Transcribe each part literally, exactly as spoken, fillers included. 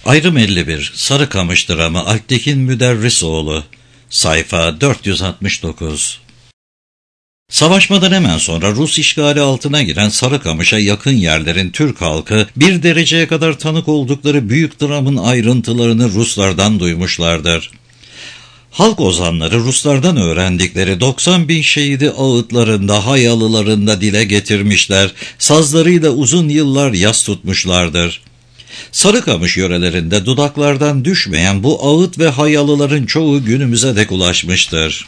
Ayrım elli bir Sarıkamış Dramı Alptekin Müderrisoğlu. Sayfa dört yüz altmış dokuz. Savaşmadan hemen sonra Rus işgali altına giren Sarıkamış'a yakın yerlerin Türk halkı bir dereceye kadar tanık oldukları büyük dramın ayrıntılarını Ruslardan duymuşlardır. Halk ozanları Ruslardan öğrendikleri doksan bin şehidi ağıtlarında, hayalılarında dile getirmişler, sazlarıyla uzun yıllar yas tutmuşlardır. Sarıkamış yörelerinde dudaklardan düşmeyen bu ağıt ve hayalıların çoğu günümüze dek ulaşmıştır.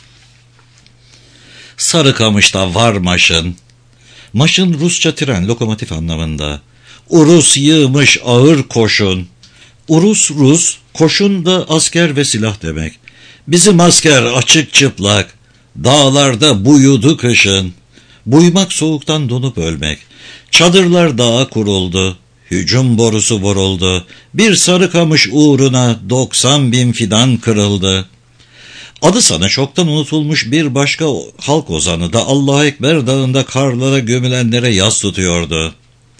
Sarıkamış'ta var maşın. Maşın Rusça tren, lokomotif anlamında. Urus yığmış ağır koşun. Urus Rus, koşun da asker ve silah demek. Bizim asker açık çıplak. Dağlarda buyudu kışın. Buymak soğuktan donup ölmek. Çadırlar dağa kuruldu. Hücum borusu vuruldu. Bir Sarıkamış uğruna doksan bin fidan kırıldı. Adı sana çoktan unutulmuş bir başka halk ozanı da Allahu Ekber dağında karlara gömülenlere yas tutuyordu.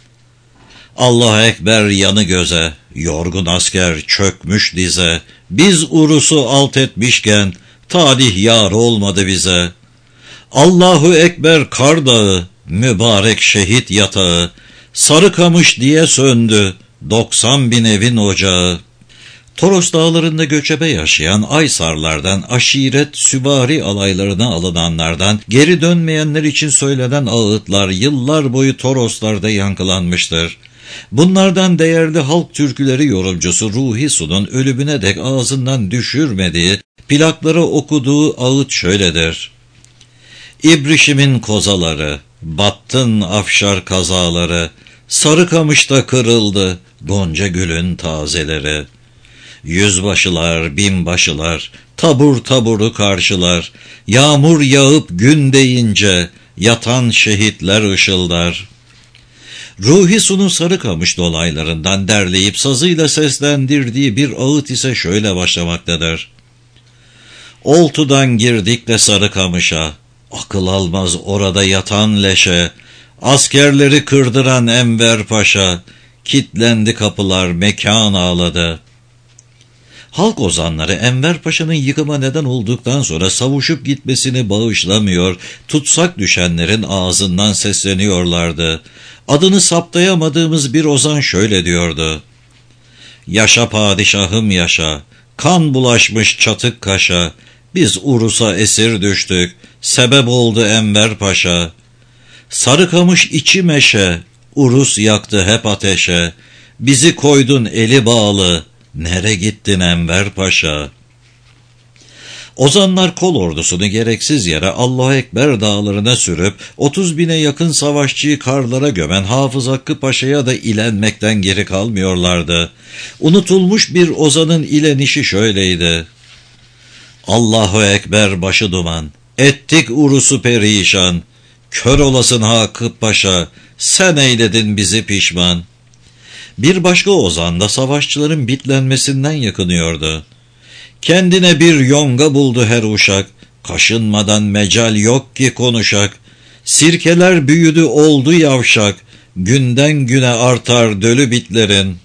Allahu Ekber yanı göze, yorgun asker çökmüş dize, biz urusu alt etmişken talih yar olmadı bize. Allahu Ekber kar dağı, mübarek şehit yatağı, Sarıkamış diye söndü doksan bin evin ocağı. Toros dağlarında göçebe yaşayan Aysarlardan, aşiret, süvari alaylarına alınanlardan, geri dönmeyenler için söylenen ağıtlar yıllar boyu Toroslarda yankılanmıştır. Bunlardan değerli halk türküleri yorumcusu Ruhi Su'nun ölümüne dek ağzından düşürmediği, plaklara okuduğu ağıt şöyledir. İbrişimin kozaları, battın afşar kazaları, Sarıkamış'ta kırıldı gonca gülün tazeleri. Yüzbaşılar, binbaşılar, tabur taburu karşılar, yağmur yağıp gün deyince yatan şehitler ışıldar. Ruhi Su'nun Sarıkamış dolaylarından derleyip sazıyla seslendirdiği bir ağıt ise şöyle başlamaktadır. Oltu'dan girdik de Sarıkamış'a, akıl almaz orada yatan leşe, askerleri kırdıran Enver Paşa, kitlendi kapılar mekan ağladı. Halk ozanları Enver Paşa'nın yıkıma neden olduktan sonra savuşup gitmesini bağışlamıyor, tutsak düşenlerin ağzından sesleniyorlardı. Adını saptayamadığımız bir ozan şöyle diyordu. Yaşa padişahım yaşa, kan bulaşmış çatık kaşa, biz Urus'a esir düştük, sebep oldu Enver Paşa. Sarıkamış içi meşe, Urus yaktı hep ateşe, bizi koydun eli bağlı, nere gittin Enver Paşa? Ozanlar kol ordusunu gereksiz yere Allahu Ekber dağlarına sürüp otuz bine yakın savaşçıyı karlara gömen Hafız Hakkı Paşa'ya da ilenmekten geri kalmıyorlardı. Unutulmuş bir ozanın ilenişi şöyleydi. Allahu Ekber başı duman, ettik Urus'u perişan, kör olasın Hakkı Paşa, sen eyledin bizi pişman. Bir başka ozan da savaşçıların bitlenmesinden yakınıyordu. Kendine bir yonga buldu her uşak, kaşınmadan mecal yok ki konuşak. Sirkeler büyüdü oldu yavşak, günden güne artar dölü bitlerin.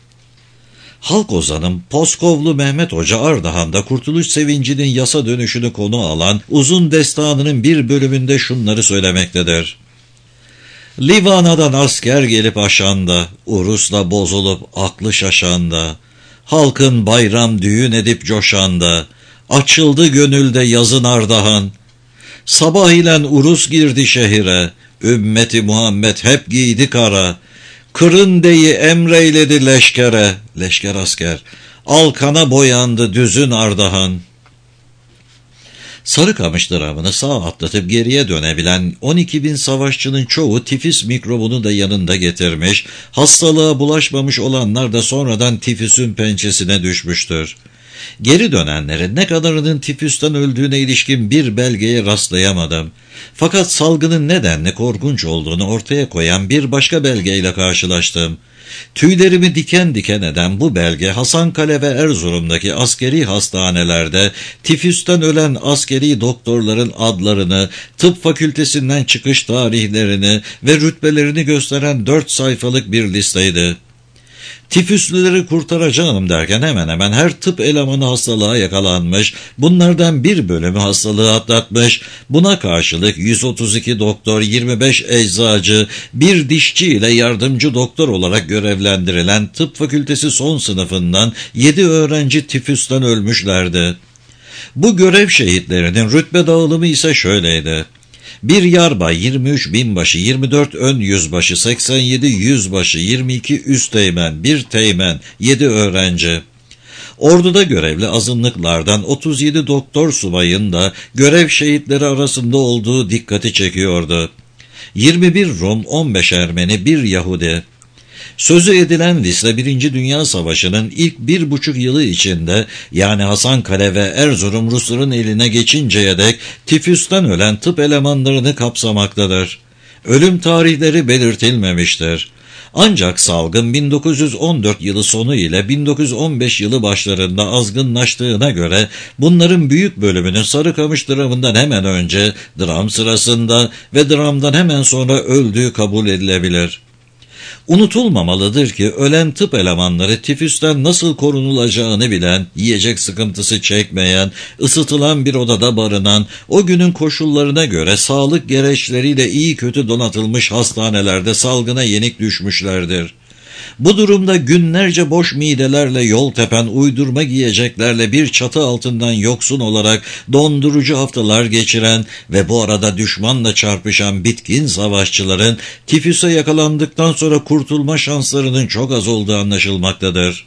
Halk ozanım Poskovlu Mehmet Hoca Ardahan'da Kurtuluş Sevinci'nin yasa dönüşünü konu alan uzun destanının bir bölümünde şunları söylemektedir. Livana'dan asker gelip aşanda, Urus'la bozulup aklı şaşanda, halkın bayram düğün edip coşanda, açıldı gönülde yazın Ardahan. Sabah ile Urus girdi şehire, ümmeti Muhammed hep giydi kara, kırın deyi emreyledi leşkere, leşker asker, alkana boyandı düzün Ardahan. Sarıkamış dramını sağ atlatıp geriye dönebilen on iki bin savaşçının çoğu tifis mikrobunu da yanında getirmiş, hastalığa bulaşmamış olanlar da sonradan tifüsün pençesine düşmüştür. Geri dönenlerin ne kadarının tifüsten öldüğüne ilişkin bir belgeye rastlayamadım. Fakat salgının nedenli korkunç olduğunu ortaya koyan bir başka belgeyle karşılaştım. Tüylerimi diken diken eden bu belge Hasankale ve Erzurum'daki askeri hastanelerde tifüsten ölen askeri doktorların adlarını, tıp fakültesinden çıkış tarihlerini ve rütbelerini gösteren dört sayfalık bir listeydi. Tifüslüleri kurtaracağım derken hemen hemen her tıp elemanı hastalığa yakalanmış, bunlardan bir bölümü hastalığı atlatmış. Buna karşılık yüz otuz iki doktor, yirmi beş eczacı, bir dişçi ile yardımcı doktor olarak görevlendirilen tıp fakültesi son sınıfından yedi öğrenci tifüsten ölmüşlerdi. Bu görev şehitlerinin rütbe dağılımı ise şöyleydi. Bir yarbay, yirmi üç binbaşı, yirmi dört ön yüzbaşı, seksen yedi yüzbaşı, yirmi iki üsteğmen, bir teğmen, yedi öğrenci. Orduda görevli azınlıklardan otuz yedi doktor subayın da görev şehitleri arasında olduğu dikkati çekiyordu. yirmi bir Rum, on beş Ermeni, bir Yahudi. Sözü edilen liste Birinci Dünya Savaşı'nın ilk bir buçuk yılı içinde, yani Hasankale ve Erzurum Rusların eline geçinceye dek tifüsten ölen tıp elemanlarını kapsamaktadır. Ölüm tarihleri belirtilmemiştir. Ancak salgın bin dokuz yüz on dört yılı sonu ile bin dokuz yüz on beş yılı başlarında azgınlaştığına göre bunların büyük bölümünün Sarıkamış dramından hemen önce, dram sırasında ve dramdan hemen sonra öldüğü kabul edilebilir. Unutulmamalıdır ki ölen tıp elemanları tifüsten nasıl korunulacağını bilen, yiyecek sıkıntısı çekmeyen, ısıtılan bir odada barınan, o günün koşullarına göre sağlık gereçleriyle iyi kötü donatılmış hastanelerde salgına yenik düşmüşlerdir. Bu durumda günlerce boş midelerle yol tepen, uydurma giyeceklerle bir çatı altından yoksun olarak dondurucu haftalar geçiren ve bu arada düşmanla çarpışan bitkin savaşçıların tifüse yakalandıktan sonra kurtulma şanslarının çok az olduğu anlaşılmaktadır.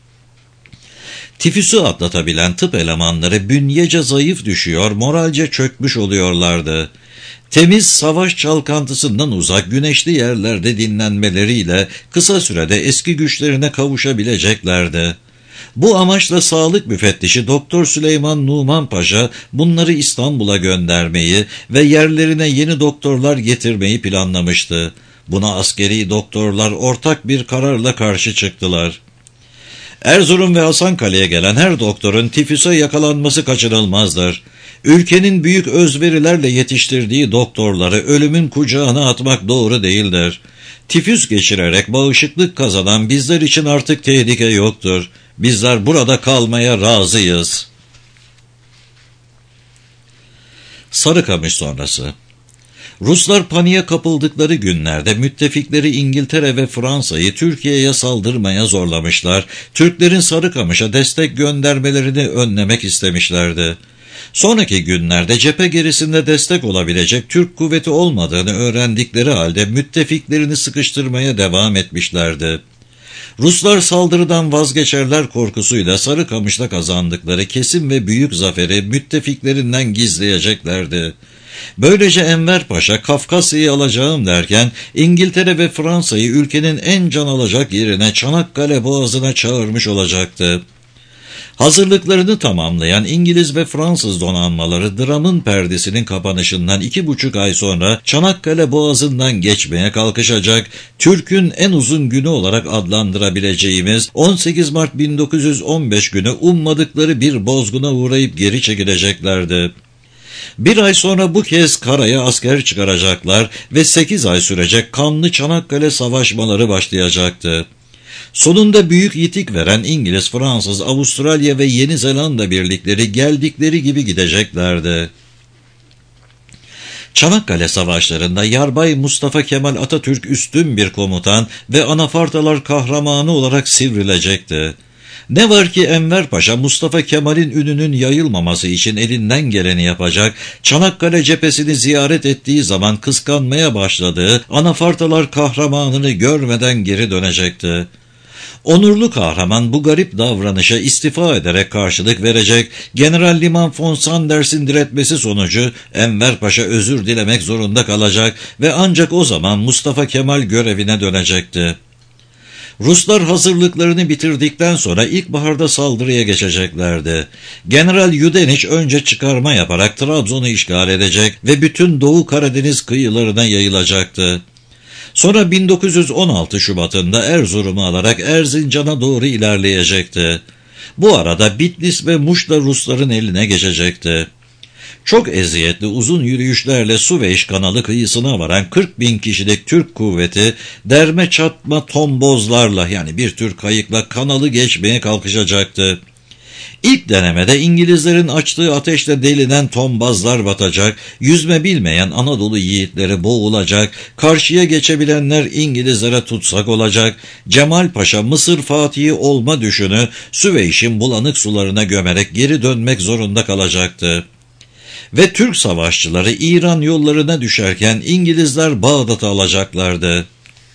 Tifüsü atlatabilen tıp elemanları bünyece zayıf düşüyor, moralce çökmüş oluyorlardı. Temiz savaş çalkantısından uzak güneşli yerlerde dinlenmeleriyle kısa sürede eski güçlerine kavuşabileceklerdi. Bu amaçla sağlık müfettişi Doktor Süleyman Numan Paşa bunları İstanbul'a göndermeyi ve yerlerine yeni doktorlar getirmeyi planlamıştı. Buna askeri doktorlar ortak bir kararla karşı çıktılar. Erzurum ve Hasankale'ye gelen her doktorun tifüse yakalanması kaçınılmazdır. Ülkenin büyük özverilerle yetiştirdiği doktorları ölümün kucağına atmak doğru değildir. Tifüs geçirerek bağışıklık kazanan bizler için artık tehlike yoktur. Bizler burada kalmaya razıyız. Sarıkamış sonrası. Ruslar paniğe kapıldıkları günlerde müttefikleri İngiltere ve Fransa'yı Türkiye'ye saldırmaya zorlamışlar, Türklerin Sarıkamış'a destek göndermelerini önlemek istemişlerdi. Sonraki günlerde cephe gerisinde destek olabilecek Türk kuvveti olmadığını öğrendikleri halde müttefiklerini sıkıştırmaya devam etmişlerdi. Ruslar saldırıdan vazgeçerler korkusuyla Sarıkamış'ta kazandıkları kesin ve büyük zaferi müttefiklerinden gizleyeceklerdi. Böylece Enver Paşa Kafkasya'yı alacağım derken İngiltere ve Fransa'yı ülkenin en can alacak yerine Çanakkale Boğazı'na çağırmış olacaktı. Hazırlıklarını tamamlayan İngiliz ve Fransız donanmaları dramın perdesinin kapanışından iki buçuk ay sonra Çanakkale Boğazı'ndan geçmeye kalkışacak, Türk'ün en uzun günü olarak adlandırabileceğimiz on sekiz Mart bin dokuz yüz on beş günü ummadıkları bir bozguna uğrayıp geri çekileceklerdi. Bir ay sonra bu kez karaya asker çıkaracaklar ve sekiz ay sürecek kanlı Çanakkale savaşmaları başlayacaktı. Sonunda büyük yitik veren İngiliz, Fransız, Avustralya ve Yeni Zelanda birlikleri geldikleri gibi gideceklerdi. Çanakkale Savaşları'nda Yarbay Mustafa Kemal Atatürk üstün bir komutan ve anafartalar kahramanı olarak sivrilecekti. Ne var ki Enver Paşa Mustafa Kemal'in ününün yayılmaması için elinden geleni yapacak, Çanakkale cephesini ziyaret ettiği zaman kıskanmaya başladığı anafartalar kahramanını görmeden geri dönecekti. Onurlu kahraman bu garip davranışa istifa ederek karşılık verecek, General Liman von Sanders'in diretmesi sonucu Enver Paşa özür dilemek zorunda kalacak ve ancak o zaman Mustafa Kemal görevine dönecekti. Ruslar hazırlıklarını bitirdikten sonra ilkbaharda saldırıya geçeceklerdi. General Yudenich önce çıkarma yaparak Trabzon'u işgal edecek ve bütün Doğu Karadeniz kıyılarına yayılacaktı. Sonra bin dokuz yüz on altı Şubat'ında Erzurum'u alarak Erzincan'a doğru ilerleyecekti. Bu arada Bitlis ve Muş da Rusların eline geçecekti. Çok eziyetli uzun yürüyüşlerle Süveyş kanalı kıyısına varan kırk bin kişilik Türk kuvveti derme çatma tombozlarla yani bir tür kayıkla kanalı geçmeye kalkışacaktı. İlk denemede İngilizlerin açtığı ateşle delinen tombazlar batacak, yüzme bilmeyen Anadolu yiğitleri boğulacak, karşıya geçebilenler İngilizlere tutsak olacak, Cemal Paşa Mısır Fatihi olma düşünü Süveyş'in bulanık sularına gömerek geri dönmek zorunda kalacaktı. Ve Türk savaşçıları İran yollarına düşerken İngilizler Bağdat'ı alacaklardı.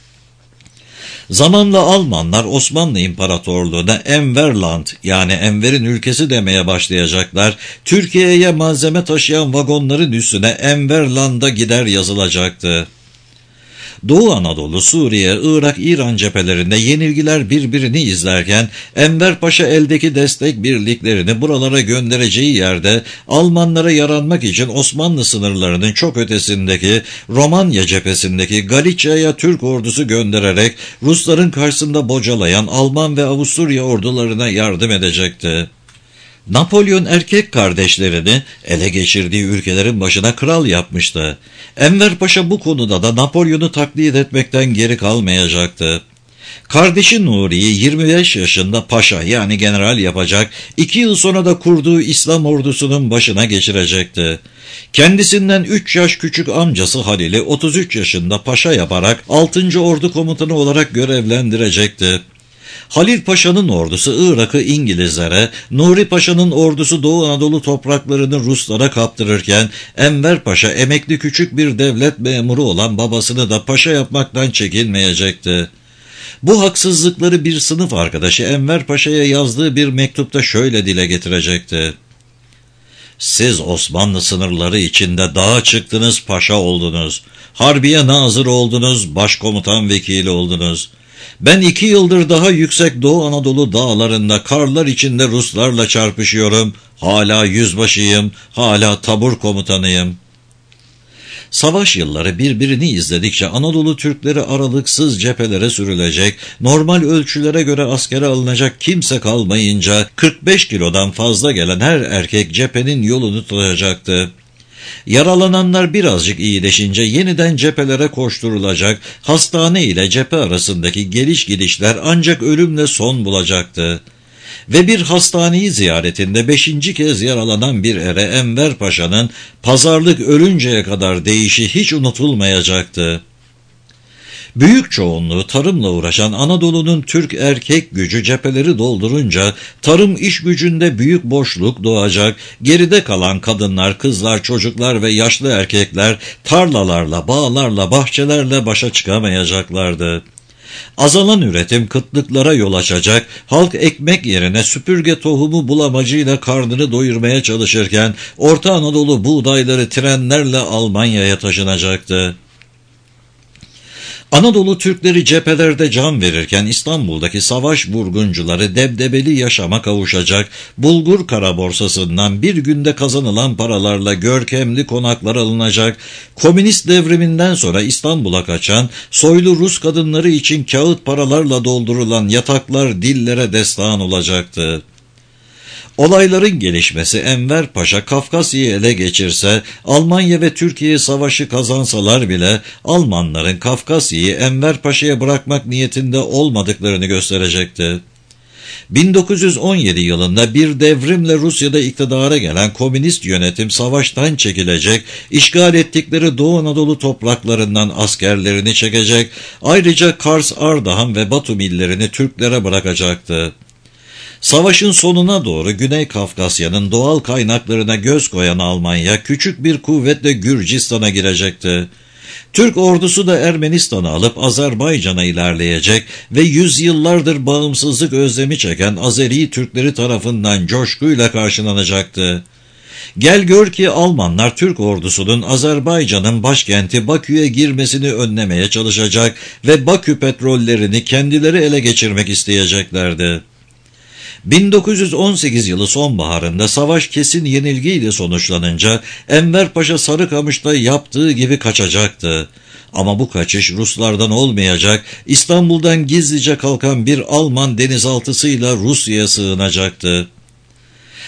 Zamanla Almanlar Osmanlı İmparatorluğu'na Enverland yani Enver'in ülkesi demeye başlayacaklar. Türkiye'ye malzeme taşıyan vagonların üstüne Enverland'a gider yazılacaktı. Doğu Anadolu, Suriye, Irak, İran cephelerinde yenilgiler birbirini izlerken Enver Paşa eldeki destek birliklerini buralara göndereceği yerde Almanlara yaranmak için Osmanlı sınırlarının çok ötesindeki Romanya cephesindeki Galicia'ya Türk ordusu göndererek Rusların karşısında bocalayan Alman ve Avusturya ordularına yardım edecekti. Napolyon erkek kardeşlerini ele geçirdiği ülkelerin başına kral yapmıştı. Enver Paşa bu konuda da Napolyon'u taklit etmekten geri kalmayacaktı. Kardeşi Nuri'yi yirmi beş yaşında paşa yani general yapacak, iki yıl sonra da kurduğu İslam ordusunun başına geçirecekti. Kendisinden üç yaş küçük amcası Halil'i otuz üç yaşında paşa yaparak altıncı Ordu komutanı olarak görevlendirecekti. Halil Paşa'nın ordusu Irak'ı İngilizlere, Nuri Paşa'nın ordusu Doğu Anadolu topraklarını Ruslara kaptırırken Enver Paşa emekli küçük bir devlet memuru olan babasını da paşa yapmaktan çekinmeyecekti. Bu haksızlıkları bir sınıf arkadaşı Enver Paşa'ya yazdığı bir mektupta şöyle dile getirecekti. Siz Osmanlı sınırları içinde dağa çıktınız, paşa oldunuz. Harbiye nazır oldunuz, başkomutan vekili oldunuz. Ben iki yıldır daha yüksek Doğu Anadolu dağlarında karlar içinde Ruslarla çarpışıyorum. Hala yüzbaşıyım, hala tabur komutanıyım. Savaş yılları birbirini izledikçe Anadolu Türkleri aralıksız cephelere sürülecek, normal ölçülere göre askere alınacak kimse kalmayınca kırk beş kilodan fazla gelen her erkek cephenin yolunu tutacaktı. Yaralananlar birazcık iyileşince yeniden cephelere koşturulacak, hastane ile cephe arasındaki geliş gidişler ancak ölümle son bulacaktı. Ve bir hastaneyi ziyaretinde beşinci kez yaralanan bir ere Enver Paşa'nın pazarlık ölünceye kadar değişi hiç unutulmayacaktı. Büyük çoğunluğu tarımla uğraşan Anadolu'nun Türk erkek gücü cepheleri doldurunca tarım iş gücünde büyük boşluk doğacak, geride kalan kadınlar, kızlar, çocuklar ve yaşlı erkekler tarlalarla, bağlarla, bahçelerle başa çıkamayacaklardı. Azalan üretim kıtlıklara yol açacak, halk ekmek yerine süpürge tohumu bulamacıyla karnını doyurmaya çalışırken Orta Anadolu buğdayları trenlerle Almanya'ya taşınacaktı. Anadolu Türkleri cephelerde can verirken İstanbul'daki savaş vurguncuları debdebeli yaşama kavuşacak, bulgur kara borsasından bir günde kazanılan paralarla görkemli konaklar alınacak, komünist devriminden sonra İstanbul'a kaçan soylu Rus kadınları için kağıt paralarla doldurulan yataklar dillere destan olacaktı. Olayların gelişmesi Enver Paşa Kafkasya'yı ele geçirse, Almanya ve Türkiye savaşı kazansalar bile Almanların Kafkasya'yı Enver Paşa'ya bırakmak niyetinde olmadıklarını gösterecekti. bin dokuz yüz on yedi yılında bir devrimle Rusya'da iktidara gelen komünist yönetim savaştan çekilecek, işgal ettikleri Doğu Anadolu topraklarından askerlerini çekecek, ayrıca Kars, Ardahan ve Batum illerini Türklere bırakacaktı. Savaşın sonuna doğru Güney Kafkasya'nın doğal kaynaklarına göz koyan Almanya küçük bir kuvvetle Gürcistan'a girecekti. Türk ordusu da Ermenistan'ı alıp Azerbaycan'a ilerleyecek ve yüzyıllardır bağımsızlık özlemi çeken Azeri Türkleri tarafından coşkuyla karşılanacaktı. Gel gör ki Almanlar Türk ordusunun Azerbaycan'ın başkenti Bakü'ye girmesini önlemeye çalışacak ve Bakü petrollerini kendileri ele geçirmek isteyeceklerdi. bin dokuz yüz on sekiz yılı sonbaharında savaş kesin yenilgiyle sonuçlanınca Enver Paşa Sarıkamış'ta yaptığı gibi kaçacaktı. Ama bu kaçış Ruslardan olmayacak, İstanbul'dan gizlice kalkan bir Alman denizaltısıyla Rusya'ya sığınacaktı.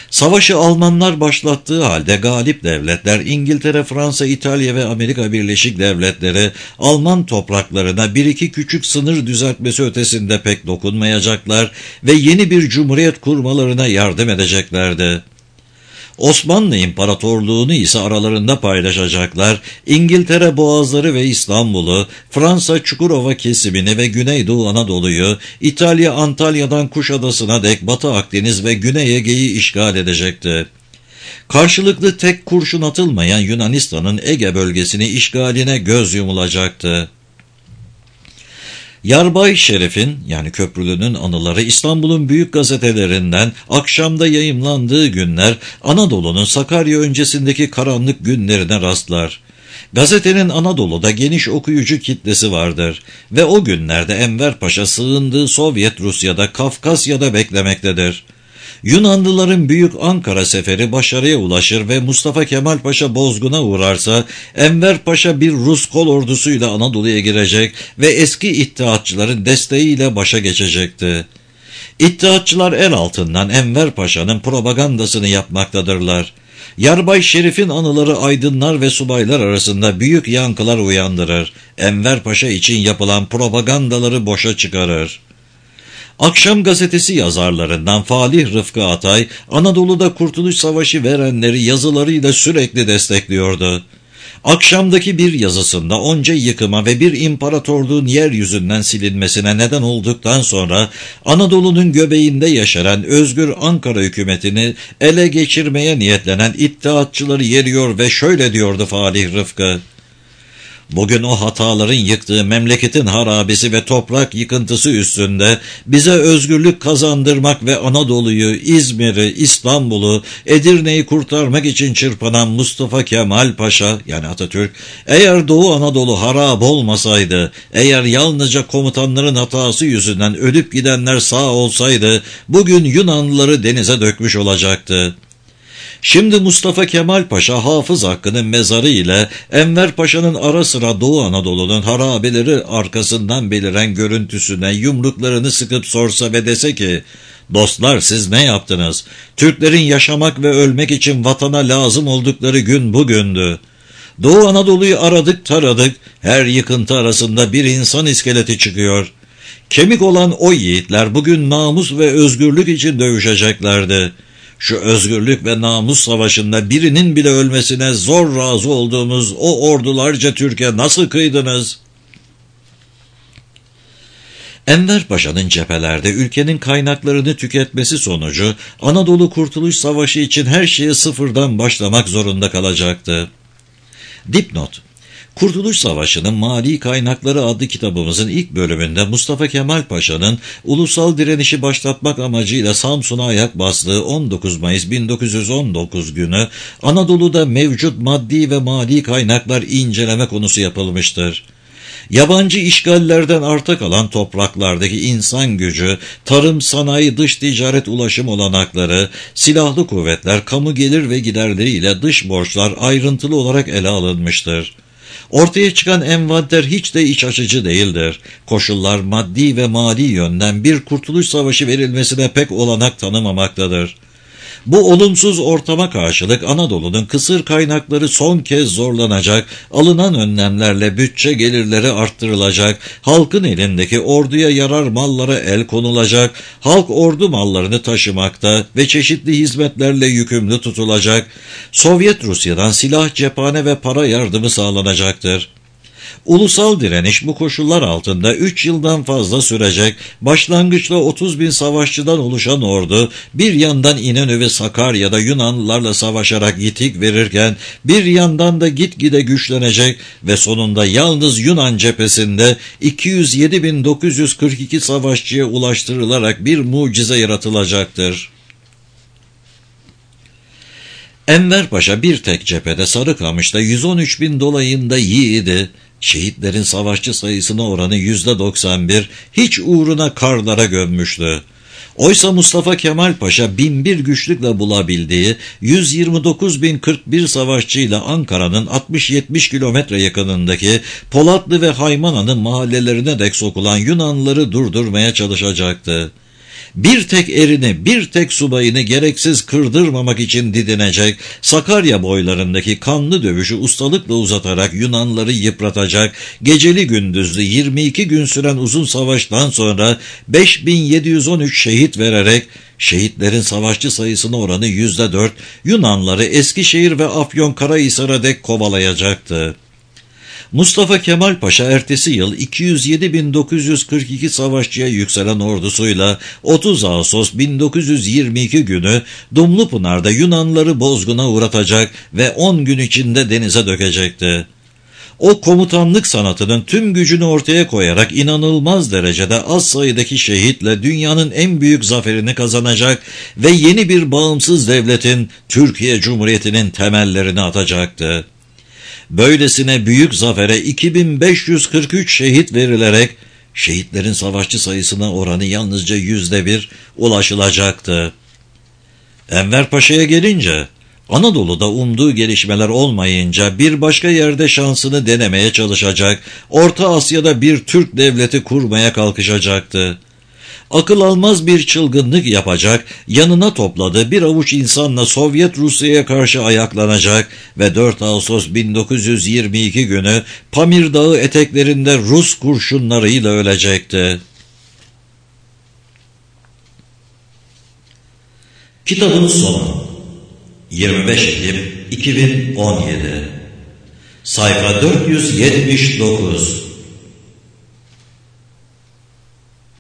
Savaşı Almanlar başlattığı halde galip devletler İngiltere, Fransa, İtalya ve Amerika Birleşik Devletleri Alman topraklarına bir iki küçük sınır düzeltmesi ötesinde pek dokunmayacaklar ve yeni bir cumhuriyet kurmalarına yardım edeceklerdi. Osmanlı İmparatorluğunu ise aralarında paylaşacaklar, İngiltere Boğazları ve İstanbul'u, Fransa Çukurova kesimini ve Güneydoğu Anadolu'yu, İtalya Antalya'dan Kuşadası'na dek Batı Akdeniz ve Güney Ege'yi işgal edecekti. Karşılıklı tek kurşun atılmayan Yunanistan'ın Ege bölgesini işgaline göz yumulacaktı. Yarbay Şerif'in yani Köprülü'nün anıları İstanbul'un büyük gazetelerinden akşamda yayımlandığı günler Anadolu'nun Sakarya öncesindeki karanlık günlerine rastlar. Gazetenin Anadolu'da geniş okuyucu kitlesi vardır ve o günlerde Enver Paşa sığındığı Sovyet Rusya'da Kafkasya'da beklemektedir. Yunanlıların Büyük Ankara Seferi başarıya ulaşır ve Mustafa Kemal Paşa bozguna uğrarsa Enver Paşa bir Rus kol ordusuyla Anadolu'ya girecek ve eski İttihatçıların desteğiyle başa geçecekti. İttihatçılar el altından Enver Paşa'nın propagandasını yapmaktadırlar. Yarbay Şerif'in anıları aydınlar ve subaylar arasında büyük yankılar uyandırır. Enver Paşa için yapılan propagandaları boşa çıkarır. Akşam gazetesi yazarlarından Falih Rıfkı Atay, Anadolu'da Kurtuluş Savaşı verenleri yazılarıyla sürekli destekliyordu. Akşamdaki bir yazısında onca yıkıma ve bir imparatorluğun yeryüzünden silinmesine neden olduktan sonra Anadolu'nun göbeğinde yaşaran özgür Ankara hükümetini ele geçirmeye niyetlenen İttihatçıları yeriyor ve şöyle diyordu Falih Rıfkı: "Bugün o hataların yıktığı memleketin harabesi ve toprak yıkıntısı üstünde bize özgürlük kazandırmak ve Anadolu'yu, İzmir'i, İstanbul'u, Edirne'yi kurtarmak için çırpınan Mustafa Kemal Paşa yani Atatürk, eğer Doğu Anadolu harap olmasaydı, eğer yalnızca komutanların hatası yüzünden ölüp gidenler sağ olsaydı, bugün Yunanlıları denize dökmüş olacaktı." Şimdi Mustafa Kemal Paşa Hafız Hakkı'nın mezarı ile Enver Paşa'nın ara sıra Doğu Anadolu'nun harabeleri arkasından beliren görüntüsüne yumruklarını sıkıp sorsa ve dese ki, "Dostlar, siz ne yaptınız? Türklerin yaşamak ve ölmek için vatana lazım oldukları gün bugündü. Doğu Anadolu'yu aradık taradık, her yıkıntı arasında bir insan iskeleti çıkıyor. Kemik olan o yiğitler bugün namus ve özgürlük için dövüşeceklerdi. Şu özgürlük ve namus savaşında birinin bile ölmesine zor razı olduğumuz o ordularca Türk'e nasıl kıydınız?" Enver Paşa'nın cephelerde ülkenin kaynaklarını tüketmesi sonucu Anadolu Kurtuluş Savaşı için her şeye sıfırdan başlamak zorunda kalacaktı. Dipnot: Kurtuluş Savaşı'nın Mali Kaynakları adlı kitabımızın ilk bölümünde Mustafa Kemal Paşa'nın ulusal direnişi başlatmak amacıyla Samsun'a ayak bastığı on dokuz Mayıs bin dokuz yüz on dokuz günü Anadolu'da mevcut maddi ve mali kaynaklar inceleme konusu yapılmıştır. Yabancı işgallerden arta kalan topraklardaki insan gücü, tarım, sanayi, dış ticaret, ulaşım olanakları, silahlı kuvvetler, kamu gelir ve giderleriyle dış borçlar ayrıntılı olarak ele alınmıştır. Ortaya çıkan envanter hiç de iç açıcı değildir. Koşullar maddi ve mali yönden bir kurtuluş savaşı verilmesine pek olanak tanımamaktadır. Bu olumsuz ortama karşılık Anadolu'nun kısır kaynakları son kez zorlanacak, alınan önlemlerle bütçe gelirleri arttırılacak, halkın elindeki orduya yarar mallara el konulacak, halk ordu mallarını taşımakta ve çeşitli hizmetlerle yükümlü tutulacak, Sovyet Rusya'dan silah, cephane ve para yardımı sağlanacaktır. Ulusal direniş bu koşullar altında üç yıldan fazla sürecek. Başlangıçta otuz bin savaşçıdan oluşan ordu bir yandan İnönü ve Sakarya'da Yunanlılarla savaşarak yitik verirken bir yandan da gitgide güçlenecek ve sonunda yalnız Yunan cephesinde iki yüz yedi bin dokuz yüz kırk iki savaşçıya ulaştırılarak bir mucize yaratılacaktır. Enver Paşa bir tek cephede Sarıkamış'ta yüz on üç bin dolayında yiğidi, şehitlerin savaşçı sayısına oranı yüzde doksan bir, hiç uğruna karlara gömmüştü. Oysa Mustafa Kemal Paşa bin bir güçlükle bulabildiği yüz yirmi dokuz bin kırk bir savaşçıyla Ankara'nın altmış yetmiş kilometre yakınındaki Polatlı ve Haymana'nın mahallelerine dek sokulan Yunanlıları durdurmaya çalışacaktı. bir tek erini, bir tek subayını gereksiz kırdırmamak için didinecek, Sakarya boylarındaki kanlı dövüşü ustalıkla uzatarak Yunanları yıpratacak, geceli gündüzlü yirmi iki gün süren uzun savaştan sonra beş bin yedi yüz on üç şehit vererek, şehitlerin savaşçı sayısına oranı yüzde dört, Yunanları Eskişehir ve Afyonkarahisar'a dek kovalayacaktı. Mustafa Kemal Paşa ertesi yıl iki yüz yedi bin dokuz yüz kırk iki savaşçıya yükselen ordusuyla otuz Ağustos bin dokuz yüz yirmi iki günü Dumlupınar'da Yunanları bozguna uğratacak ve on gün içinde denize dökecekti. O komutanlık sanatının tüm gücünü ortaya koyarak inanılmaz derecede az sayıdaki şehitle dünyanın en büyük zaferini kazanacak ve yeni bir bağımsız devletin, Türkiye Cumhuriyeti'nin temellerini atacaktı. Böylesine büyük zafere iki bin beş yüz kırk üç şehit verilerek şehitlerin savaşçı sayısına oranı yalnızca yüzde bir ulaşılacaktı. Enver Paşa'ya gelince, Anadolu'da umduğu gelişmeler olmayınca bir başka yerde şansını denemeye çalışacak, Orta Asya'da bir Türk devleti kurmaya kalkışacaktı. Akıl almaz bir çılgınlık yapacak, yanına topladığı bir avuç insanla Sovyet Rusya'ya karşı ayaklanacak ve dört Ağustos bin dokuz yüz yirmi iki günü Pamir Dağı eteklerinde Rus kurşunlarıyla ölecekti. Kitabın sonu yirmi beş Ekim iki bin on yedi. Sayfa dört yüz yetmiş dokuz.